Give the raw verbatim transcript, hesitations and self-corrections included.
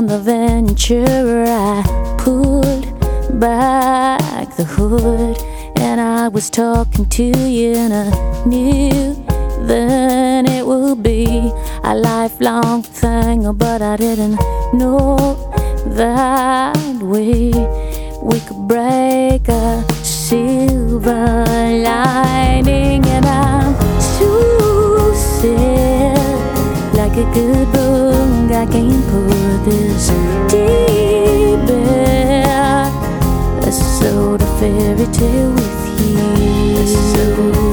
on the venture, I pulled back the hood, and I was talking to you, and I knew then it would be a lifelong thing, but I didn't know that we we could break a silver lining. And I'm so sad, like a good book, I can't put this deep back. Let's sort a fairy tale with you.